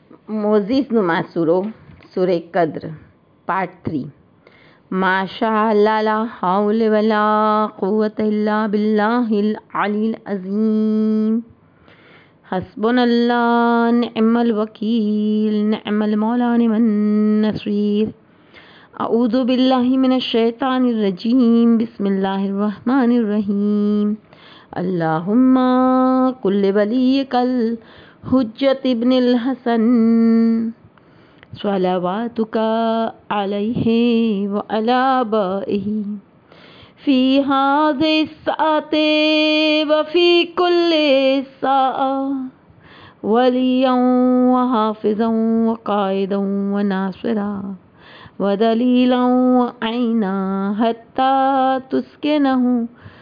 મોઝીસનું માસૂરો સૂરે કદ્ર part 3 માશાઅલ્લાહ લા હૌલ વલા કુવ્વત ઇલ્લા બિલ્લાહિલ અલીલ અઝીમ હસ્બુનલ્લાહ નિઅમલ વકીલ નિઅમલ મૌલા નિઅમન નસીર અઉઝુ બિલ્લાહિ મિનશ શૈતાનિર રજીમ બિસ્મિલ્લાહિર રહમાનિર રહીમ અલ્લાहुम्मा कुल्ल वलीकल हुज्जत इब्निल हसन स्वलवातुका अलैहि व अला बाइही फी हाज़े साते व फी कुल्ले सा वलियं व हाफिज़ं व कायदं व नासिरा व दलीलं व ऐना हत्ता तुस्किनहु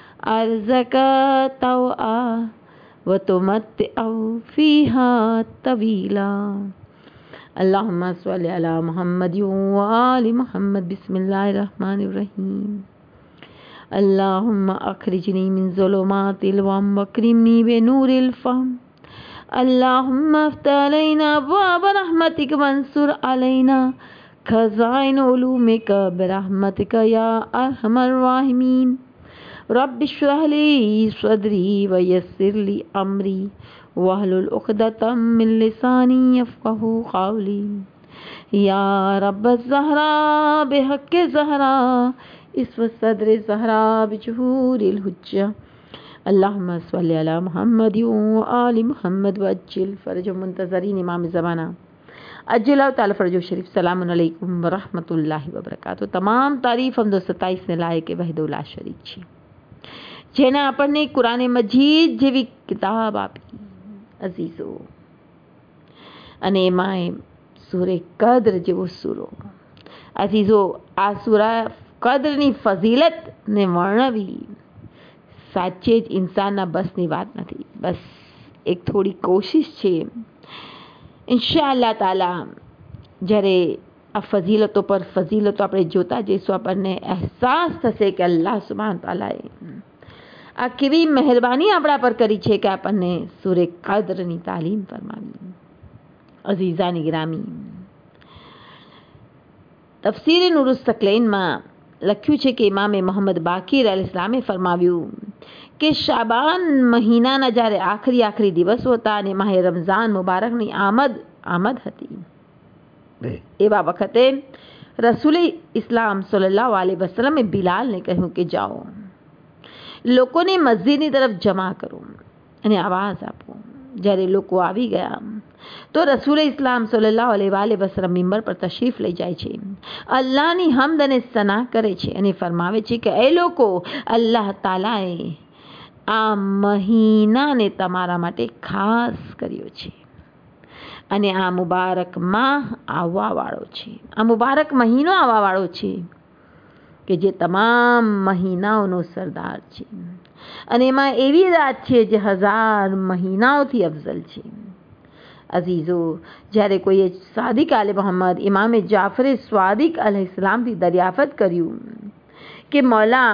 अर्ज़का तवआ व तुमत्तिअहु फ़ीहा तवीला अल्लाहुम्मा सल्लि अला मुहम्मद व आलि मुहम्मद बिस्मिल्लाहिर रहमानिर रहीम अल्लाहुम्मा अखरिजनी मिन ज़ुलुमातिल वहम वअक्रिमनी बिनूरिल फ़हम अल्लाहुम्मा अफ़्तह अलैना अब्वाब रहमतिक वंसुर अलैना खज़ाइन उलूमिक बिरहमतिक या अरहमर राहिमीन रब्बि इश्रह ली सदरी व यस्सिर ली अमरी वहलुल उक़दतम मिन लिसानी यफ़क़हू क़ौली या रब्बज़ ज़हरा बिहक़्क़ि ज़हरा इस्व सद्र ज़हरा बिजुहूरिल हुज्जा अल्लाहुम्मा सल्लि अला मुहम्मद व आलि मुहम्मद व अज्जिल फ़रज मुंतज़रीन इमाम ज़माना अज्जल ताला फ़रज शरीफ सलामुन अलैकुम व रहमतुल्लाहि व बरकातुहू। તમામ તારીફ હમદો 27 ને લાયક વહદહુ લા શરીક છે, જેને આપણને કુરાન મજીદ જેવી કિતાબ આપી અઝીઝો, અને એમાં સૂરે કદ્ર જેવો સૂરો અઝીઝો, આ સૂરા કદ્રની ફઝીલતને વર્ણવી સાચે જ ઇન્સાનના બસની વાત નથી. બસ એક થોડી કોશિશ છે. ઇન્શાઅલ્લાહ તાલા જ્યારે આ ફઝીલતો પર ફઝીલતો આપણે જોતા જઈશું, આપણને અહેસાસ થશે કે અલ્લાહ સુબ્હાન તાલાએ આ કેવી મહેરબાની આપણા પર કરી છે કે આપણને સૂરે કદ્રની તાલીમ ફરમાવી. અઝીઝાની ગ્રામી, તફસીરે નુરુસ સકલૈનમાં લખ્યું છે કે ઇમામે મોહમ્મદ બાકીર અલૈહિસ્સલામે ફરમાવ્યું કે શાબાન મહિનાના જ્યારે આખરી દિવસો હતા અને માહે રમઝાન મુબારકની આમદ હતી, એવા વખતે રસૂલે ઇસ્લામ સલ્લલ્લાહુ અલૈહિ વસલ્લમે બિલાલને કહ્યું કે જાઓ, લોકોને મસ્જિદની તરફ જમા કરો અને આવાજ આપો. જ્યારે લોકો આવી ગયા તો રસૂલે ઇસ્લામ સલ્લલ્લાહુ અલૈહિ વસલ્લમ મિંબર પર તશરીફ લઈ જાય છે, અલ્લાહની હમ્દ અને સના કરે છે અને ફરમાવે છે કે એ લોકો, અલ્લાહ તાલાએ આ મહિનાને તમારા માટે ખાસ કર્યો છે અને આ મુબારક માહ આવવાવાળો છે, આ મુબારક મહિનો આવવાવાળો છે કે જે તમામ મહિનાઓનો સરદાર છે અને એમાં એવી રાત છે જે 1000 મહિનાઓથી અફઝલ છે. અઝીઝો, જ્યારે કોઈએ સાદિક આલે મોહમ્મદ ઇમામે જાફરે સ્વાદિક અલૈહિસ્સલામથી દરિયાફત કર્યું કે મૌલા,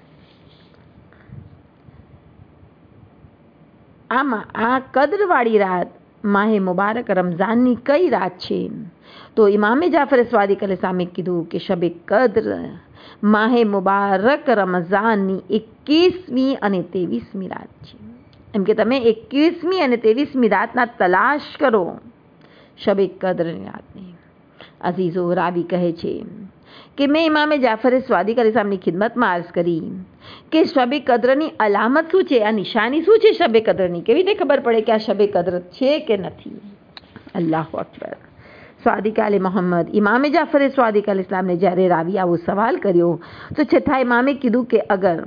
આમાં આ કદ્રવાળી રાત માહે મુબારક રમઝાનની કઈ રાત છે, તો ઇમામે જાફરે સ્વાદિક અલૈહિસ્સલામે કીધું કે શબે કદ્ર માહે મુબારક રમઝાનની 21મી અને 23મી રાત છે. એમ કે તમે 21મી અને 23મી રાતના તલાશ કરો શબે કદ્રની રાતની. અઝીઝો, રાવી કહે છે કે મેં ઇમામે જાફરે સ્વાદિક અલૈહિસ્સલામની ખિદમતમાં અર્ઝ કરી કે શબે કદ્રની અલામત શું છે, આ નિશાની શું છે શબે કદ્રની, કેવી રીતે ખબર પડે કે આ શબે કદ્ર છે કે નથી. અલ્લાહુ અકબર. સ્વાદિક આલે મોહમ્મદ ઇમામે જાફરે સ્વાદિક અલૈહિસ્સલામને જ્યારે રાવી આવો સવાલ કર્યો તો છઠ્ઠા ઇમામે કીધું કે અગર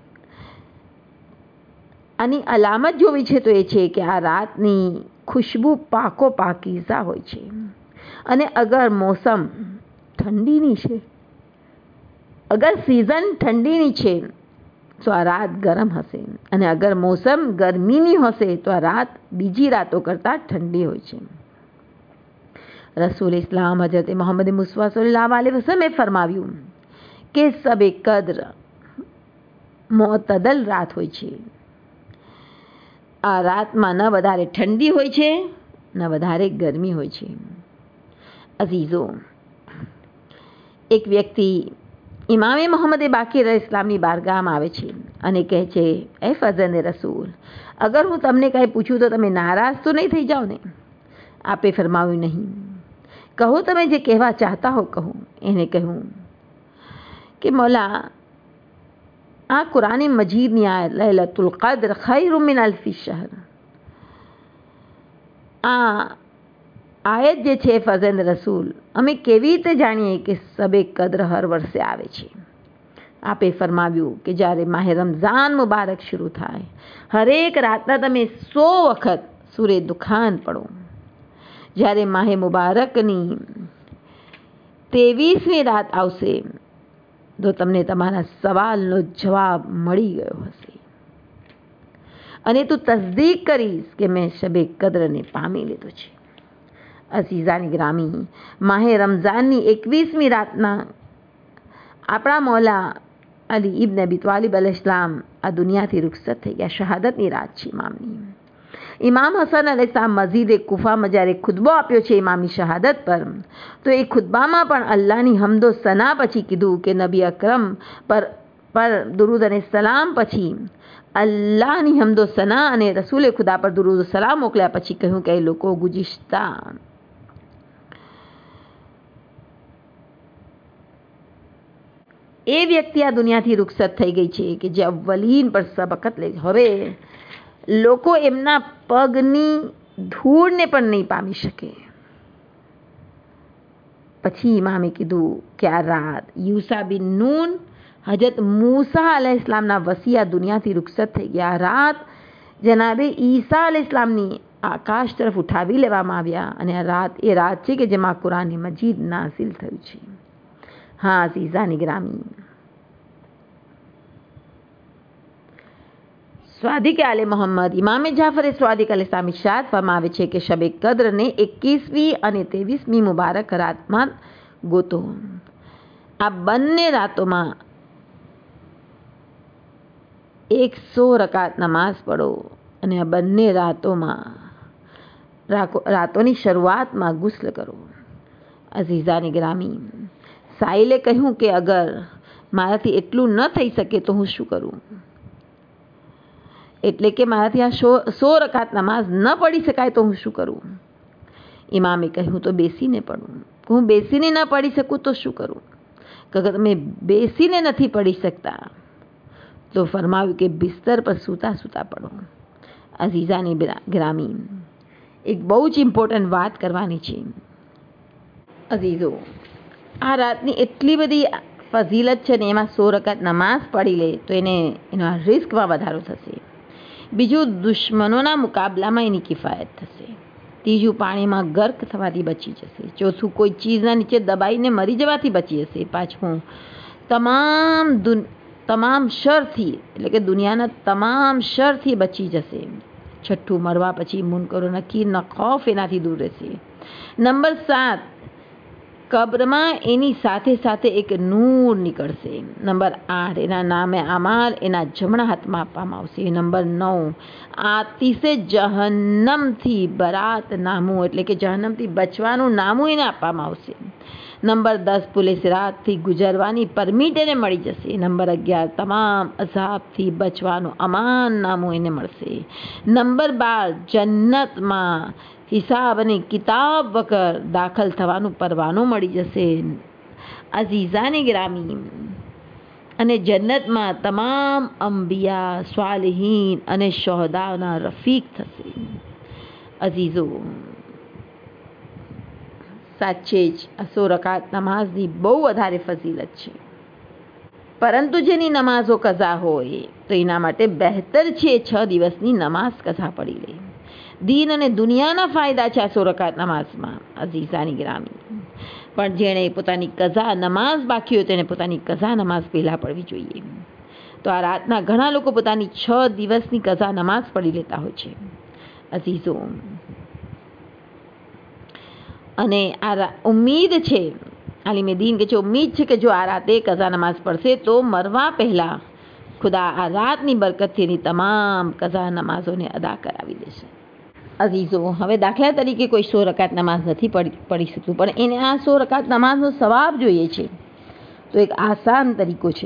આની અલામત જોવી છે તો એ છે કે આ રાતની ખુશ્બુ પાકીઝા હોય છે, અને અગર મોસમ ઠંડીની છે, અગર સિઝન ઠંડીની છે તો આ રાત ગરમ હશે, અને અગર મોસમ ગરમીની હશે તો આ રાત બીજી રાતો કરતાં ઠંડી હોય છે. રસૂલ ઇસ્લામ હજરત મોહમ્મદ મુસ્તફા સલ્લલ્લાહુ અલૈહિ વસલ્લમે ફરમાવ્યું કે શબે કદ્ર મોતદલ રાત હોય છે. આ રાતમાં ન વધારે ઠંડી હોય છે ને વધારે ગરમી હોય છે. અઝીઝો, એક વ્યક્તિ ઇમામે મોહમ્મદ બાકીર ઇસ્લામની બારગાહમાં આવે છે અને કહે છે, એ ફઝલ રસૂલ, અગર હું તમને કંઈ પૂછું તો તમે નારાજ તો નહીં થઈ જાઓ ને? આપે ફરમાવ્યું, નહીં. કહો, તમે જે કહેવા ચાહતા હો કહો. એને કહ્યું કે મૌલા, આ કુરાન મજીદની આયત લૈલતુલ કદ્ર ખૈરુમ મિન અલ્ફી શહર, આ આયત જે છે ફઝલ રસૂલ, અમે કેવી રીતે જાણીએ કે શબે કદ્ર હર વર્ષે આવે છે? આપે ફરમાવ્યું કે જ્યારે માહે રમઝાન મુબારક શરૂ થાય, હરેક રાતના તમે 100 વખત સૂરે દુખાન પડો. જ્યારે માહે મુબારકની 23મી રાત આવશે તો તમને તમારા સવાલનો જવાબ મળી ગયો હશે અને તું તસદીક કરીશ કે મેં શબે કદ્રને પામી લીધો છે. અઝીઝાની ગ્રામી, માહે રમઝાનની 21મી રાતના આપણા મૌલા અલી ઇબ્ન અબી તાલિબ અલૈહિસ્સલામ આ દુનિયાથી રૂખસત થઈ ગયા. શહાદતની રાત છે ઇમામની. ઇમામ હસન અલૈહિસ્સલામ મસ્જિદે કુફામાં જ્યારે ખુતબો આપ્યો છે ઇમામની શહાદત પર, તો એ ખુતબામાં પણ અલ્લાહની હમદો સના પછી કીધું કે નબી અકરમ પર દુરૂદ અને સલામ પછી અલ્લાહની હમદો સના અને રસૂલે ખુદા પર દુરૂદ સલામ મોકલ્યા પછી કહ્યું કે એ લોકો ગુજિશ્તા એ વ્યક્તિ આ દુનિયાથી રૂખસત થઈ ગઈ છે કે જે અવ્વલીન પર સબકત લે. હવે લોકો એમના પગની ધૂળને પણ નહીં પામી શકે. પછી ઇમામે કીધું કે આ રાત યુસા બિન નૂન, હજરત મૂસા અલૈહિસ્સલામના વસી આ દુનિયાથી રૂખસત થઈ ગયા. આ રાત જનાબે ઈસા અલૈહિસ્સલામની આકાશ તરફ ઉઠાવી લેવામાં આવ્યા અને આ રાત એ રાત છે કે જેમાં કુરાન મજીદ નાઝિલ થયું છે. હા અઝીઝાની ગ્રામી, स्वादिक आले मोहम्मद इमाम जाफर स्वादिक अलैहिस्सलाम इरशाद फरमावे છે કે શબે કદ્રને 21મી અને 23મી મુબારક રાતમાં ગોતો. આ બંને રાતોમાં 100 રકાત નમાઝ પઢો અને આ બંને રાતોની શરૂઆતમાં ગુસ્લ કરો. અઝીઝાની ગ્રામી, સાહિલે કહ્યું કે અગર મારાથી એટલું ન થઈ શકે તો હું શું કરું? એટલે કે મારાથી આ 100 રકાત નમાઝ ન પઢી શકાય તો હું શું કરું? ઇમામે કહ્યું તો બેસીને પઢું. હું બેસીને ન પઢી શકું તો શું કરું? અગર તમે બેસીને નથી પઢી શકતા તો ફરમાવ્યું કે બિસ્તર પર સૂતા સૂતા પઢો. અઝીઝાની ગ્રામી, એક બહુ જ ઇમ્પોર્ટન્ટ વાત કરવાની છે. અઝીઝો, આ રાતની એટલી બધી ફઝીલત છે ને, એમાં 100 રકાત નમાઝ પઢી લે તો એના રિસ્કમાં વધારો થશે. બીજું, દુશ્મનોના મુકાબલામાં એની કિફાયત થશે. ત્રીજું, પાણીમાં ગર્ક થવાથી બચી જશે. ચોથું, કોઈ ચીજના નીચે દબાઈને મરી જવાથી બચી જશે. પાંચમું, તમામ શરથી એટલે કે દુનિયાના તમામ શરથી બચી જશે. છઠ્ઠું, મરવા પછી મુનકરો નકીરના ખૌફ એનાથી દૂર રહેશે. નંબર 7, કબ્રમાં એની સાથે સાથે એક નૂર નીકળશે. નંબર 8, એના નામે અમાલ એના જમણા હાથમાં આપવામાં આવશે. નંબર 9, આતિશે જહન્નમથી બરાત નામું એટલે કે જહન્નમથી બચવાનું નામું એને આપવામાં આવશે. નંબર 10, પુલિસ રાતથી ગુજરવાની પરમિટ એને મળી જશે. નંબર 11, તમામ અઝાબથી બચવાનું અમાન નામું એને મળશે. નંબર 12, જન્નતમાં હિસાબ અને કિતાબ વગર દાખલ થવાનું પરવાનો મળી જશે. અઝીઝાની ગ્રામી, અને જન્નતમાં તમામ અંબિયા, સ્વાલિહીન અને શોહદાના રફીક થશે. અઝીઝો, સાચે જ 100 રકાત નમાઝની બહુ વધારે ફઝીલત છે, પરંતુ જેની નમાઝો કઝા હોય તો એના માટે બહેતર છે 6 દિવસની નમાઝ કઝા પડી લે. દીન અને દુનિયાના ફાયદા છે 100 રકાત નમાઝમાં. અઝીઝાની ગ્રામી, પણ જેણે પોતાની કઝા નમાઝ બાકી હોય તેને પોતાની કઝા નમાઝ પહેલાં પડવી જોઈએ. તો આ રાતના ઘણા લોકો પોતાની 6 દિવસની કઝા નમાઝ પઢી લેતા હોય છે. અઝીઝો, અને આ ઉમ્મીદ છે, આલિમે દીન કે છે ઉમ્મીદ છે કે જો આ રાતે કઝા નમાઝ પડશે તો મરવા પહેલાં ખુદા આ રાતની બરકતથી એની તમામ કઝા નમાઝોને અદા કરાવી દેશે. અઝીઝો, હવે દાખલા તરીકે કોઈ 100 રકાત નમાઝ નથી પડી શકતું, પણ એને આ 100 રકાત નમાઝનો સવાબ જોઈએ છે, તો એક આસાન તરીકો છે.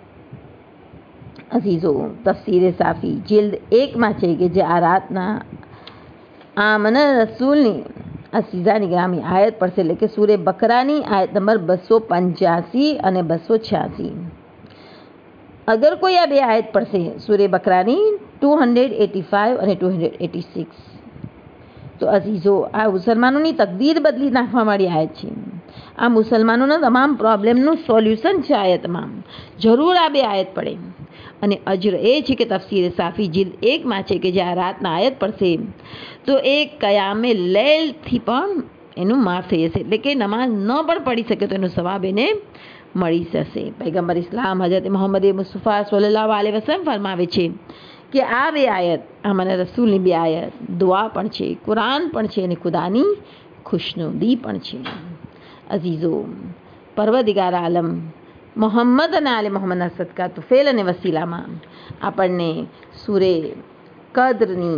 અઝીઝો, તફસીરે સાફી જિલ્દ 1માં છે કે જે આ રાતના આમન રસૂલની અસીઝાની ગ્રામી આયત પડશે, એટલે કે સૂરે બકરાની આયત નંબર 285 અને 286. અગર કોઈ આ બે આયત પડશે, સૂરે બકરાની 285 અને 286, તો અઝીઝો આ મુસલમાનોની તકદીર બદલી નાખવા વાળી આયત છે. આ મુસલમાનોના તમામ પ્રોબ્લેમનું સોલ્યુશન છે. આયતમાં જરૂર આ બે આયત પડે. અને અજર એ છે કે તફસીર સાફી જિલ્દ 1માં છે કે જે આ રાતના આયત પડશે તો એ કયામે લૈલથી પણ એનું માફ થઈ જશે, એટલે કે નમાઝ ન પણ પડી શકે તો એનો સવાબ એને મળી જશે. પૈગંબર ઇસ્લામ હજરત મોહમ્મદ મુસ્તફા સલ્લલ્લાહુ અલૈહિ વસલ્લમ ફરમાવે છે કે આ બે આયત આમના રસૂલની બે આયત દુઆ પણ છે, કુરાન પણ છે અને ખુદાની ખુશનુદી પણ છે. અઝીઝો, પરવરદિગાર આલમ મોહમ્મદ અને આલે મોહમ્મદના સદકા તુફેલ અને વસીલામાં આપણને સૂરે કદ્રની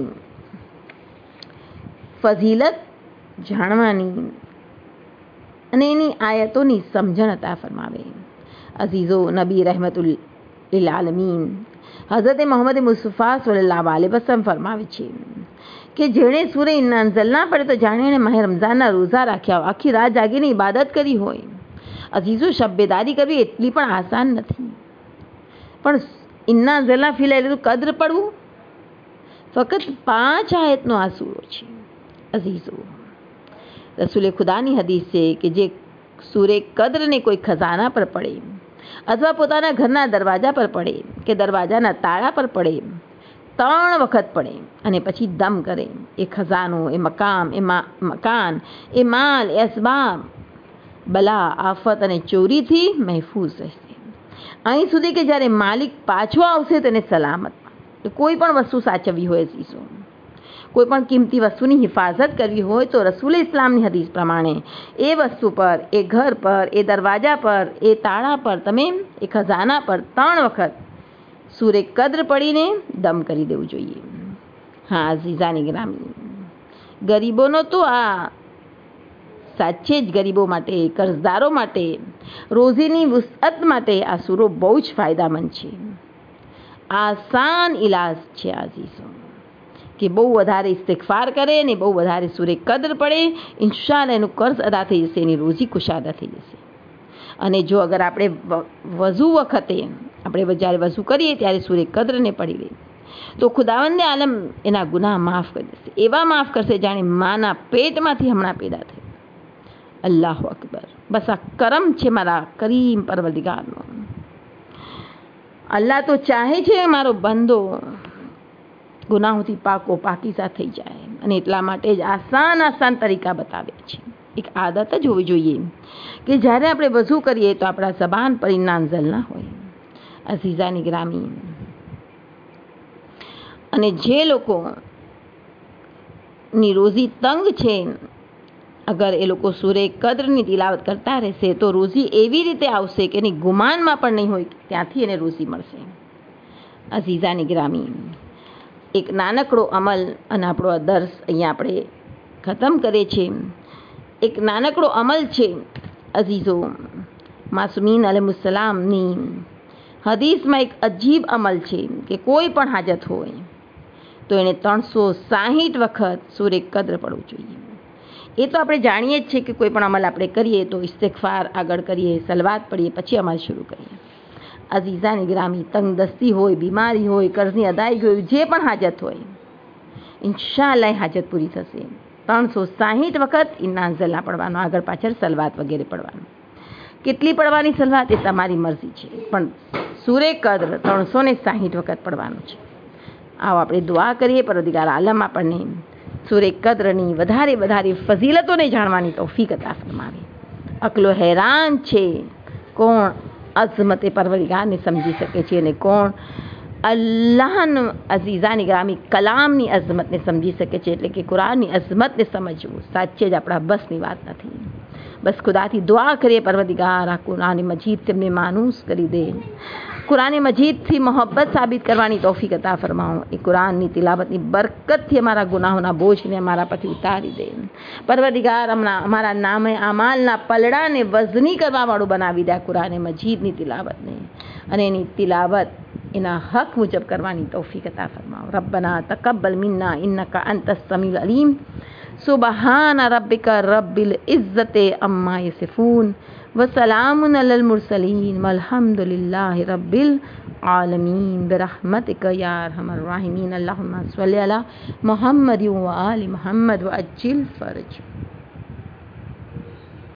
ફઝીલત જાણવાની અને એની આયતોની સમજણ અતા ફરમાવે. અઝીઝો, નબી રહેમતુલ લિલ આલમીન હઝરત મોહમ્મદ મુસ્તફા સલ્લલ્લાહુ અલૈહિ વસલ્લમ ફરમાવે છે કે જેણે સૂરે ઇન્ના અંઝલના પડે તો જાણે એણે માહે રમઝાનના રોઝા રાખ્યા હોય, આખી રાત જાગીને ઇબાદત કરી હોય. અઝીઝો, શબ્બેદારી કરવી એટલી પણ આસાન નથી, પણ ઇન્ના અંઝલના ફી લૈલતુલ કદ્ર પડવું ફક્ત 5 આયતનો આ સૂરો છે. અઝીઝો, રસૂલે ખુદાની હદીસ છે કે જે સૂરે કદ્રને કોઈ ખજાના પર પડે અથવા પોતાના ઘરના દરવાજા પર પડે કે દરવાજાના તાળા પર પડે, 3 વખત પડે અને પછી દમ કરે, એ ખજાનો, એ મકામ, એ મકાન, એ માલ, એ અસબાબ બલા, આફત અને ચોરીથી મહેફૂઝ રહેશે, અહીં સુધી કે જ્યારે માલિક પાછો આવશે તેને સલામત. કોઈ પણ વસ્તુ સાચવવી હોય અઝીઝો, કોઈ પણ કિંમતી વસ્તુની હિફાજત કરવી હોય તો રસૂલ ઇસ્લામની હદીસ પ્રમાણે એ વસ્તુ પર, એ ઘર પર, એ દરવાજા પર, એ તાળા પર તમે એ ખજાના પર 3 વખત સૂરે કદ્ર પડીને દમ કરી દેવું જોઈએ. હા અઝીઝાની ગ્રામી, ગરીબોનો તો આ સાચે જ ગરીબો માટે, કર્જદારો માટે, રોઝીની વુસઅત માટે આ સૂરો બહુ જ ફાયદામંદ છે. આસાન ઇલાજ છે અઝીઝો, કે બહુ વધારે ઇસ્તિગફાર કરે ને બહુ વધારે સૂરે કદ્ર પડે, ઇન્શાઅલ્લાહ એનું કર્જ અદા થઈ જશે, એની રોઝી કુશાદા થઈ જશે. અને જો અગર આપણે વઝુ વખતે આપણે જ્યારે વઝુ કરીએ ત્યારે સૂરે કદ્રને પડી લઈએ તો ખુદાવંદે આલમ એના ગુનાહ માફ કરી દેશે, એવા માફ કરશે જાણે માના પેટમાંથી હમણાં પેદા થઈ. અલ્લાહુ અકબર. બસ આ કરમ છે મારા કરીમ પરવરદિગારનો. અલ્લાહ તો ચાહે છે મારો બંદો ગુનાહોથી પાકીઝા થઈ જાય, અને એટલા માટે જ આસાન તરીકા બતાવ્યા છે. એક આદત જ હોવી જોઈએ કે જ્યારે આપણે વઝુ કરીએ તો આપણા ઝબાન પર ઇન્ના અંઝલના હોય. અઝીઝાની ગ્રામી, અને જે લોકોની રોઝી તંગ છે, અગર એ લોકો સૂરે કદ્રની તિલાવત કરતા રહેશે તો રોઝી એવી રીતે આવશે કે એની ગુમાનમાં પણ નહીં હોય ત્યાંથી એને રોઝી મળશે. અઝીઝાની ગ્રામી, એક નાનકડો અમલ અને આપણો આ દર્સ અહીંયા આપણે ખતમ કરીએ છીએ. એક નાનકડો અમલ છે અઝીઝો, માસૂમીન અલૈહિસ્સલામની હદીસમાં એક અજીબ અમલ છે કે કોઈ પણ હાજત હોય તો એને 360 વખત સૂરે કદ્ર પડવું જોઈએ. એ તો આપણે જાણીએ જ છે કે કોઈ પણ અમલ આપણે કરીએ તો ઇસ્તિગફાર આગળ કરીએ, સલવાત પડીએ, પછી અમલ શરૂ કરીએ. અઝીઝાની ગ્રામી, તંગદસ્તી હોય, બીમારી હોય, કર્જની અદાયગી હોય, જે પણ હાજત હોય, ઇન્શાઅલ્લાહ હાજત પૂરી થશે. 360 વખત ઇન્ના અંઝલના પડવાનો, આગળ પાછળ સલવાત વગેરે પડવાનું. કેટલી પડવાની સલવાત એ તમારી મરજી છે, પણ સૂરે કદ્ર 360 વખત પડવાનું છે. આવો આપણે દુઆ કરીએ, પરવરદિગાર આલમ આપણને સૂરે કદ્રની વધારે ફઝીલતોને જાણવાની તૌફીક અતા ફરમાવે. અકલો હેરાન છે, કોણ અઝમતે પરવરદિગારને સમજી શકે છે અને કોણ અલ્લાહનું અઝીઝાની ગ્રામી કલામની અઝમતને સમજી શકે છે, એટલે કે કુરાનની અઝમતને સમજવું સાચે જ આપણા બસની વાત નથી. بس خدا کی دعا کرے پروردگار قرآن مجید سے اپنے مانوس کری دے، قرآن مجید تھی محبت ثابت کروانی توفیق عطا فرماؤ، قرآن نی تلاوت نی برکت تھی ہمارا گناہ ہونا بوجھ نے ہمارا پتی اتاری دے پروردگار، ہمارا نام اعمال نہ پلڑا نے وزنی کروا واڑو بناوی دے قرآن مجید نی تلاوت نے انے نی تلاوت انا حق مجب کروانی توفیق عطا فرماؤ۔ ربنا تقبل منا انک انت السمیع العلیم، سبحان ربک رب العزت عما یصفون وسلام علی المرسلین والحمد للہ رب العالمین برحمتک یا ارحم الراحمین۔ اللہم صلی علی محمد و آل محمد وعجل فرج۔